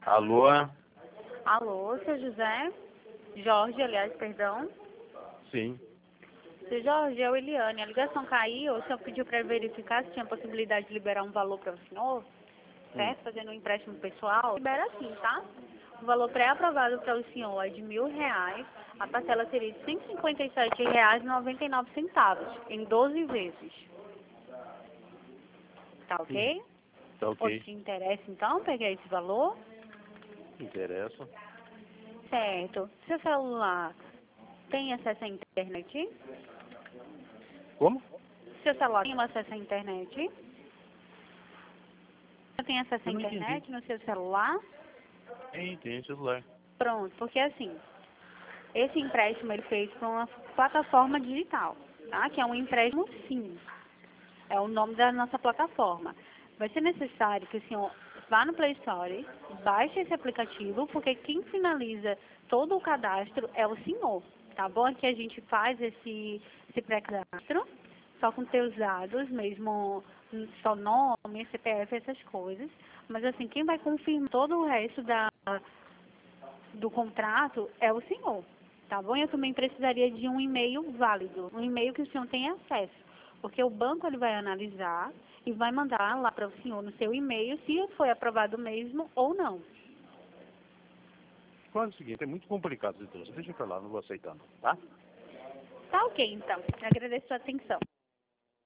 Alô? Alô, seu José? Jorge, aliás, perdão. Sim. Seu Jorge, é o Eliane. A ligação caiu, o senhor pediu para verificar se tinha possibilidade de liberar um valor para o senhor, certo? Fazendo um empréstimo pessoal. Libera sim, tá? O valor pré-aprovado para o senhor é de R$ 1.000. A parcela seria de R$ 157,99 em 12 vezes. Tá ok? Tá Ou ok. te interessa, então, pegar esse valor? Interessa. Certo. Seu celular tem acesso à internet? Como? Seu celular tem acesso à internet? Você tem acesso à Eu não entendi. internet no seu celular? Tem celular. Pronto, porque assim, esse empréstimo ele fez para uma plataforma digital, tá? Que é um empréstimo sim. É o nome da nossa plataforma. Vai ser necessário que o senhor vá no Play Store, baixe esse aplicativo, porque quem finaliza todo o cadastro é o senhor, tá bom? Aqui a gente faz esse pré-cadastro, só com teus dados, mesmo só nome, CPF, essas coisas. Mas assim, quem vai confirmar todo o resto do contrato é o senhor, tá bom? Eu também precisaria de um e-mail válido, um e-mail que o senhor tenha acesso, porque o banco ele vai analisar e vai mandar lá para o senhor no seu e-mail se foi aprovado mesmo ou não. Faz o seguinte, é muito complicado esse troço. Deixa pra lá, não vou aceitando, tá? Tá ok, então. Agradeço a sua atenção.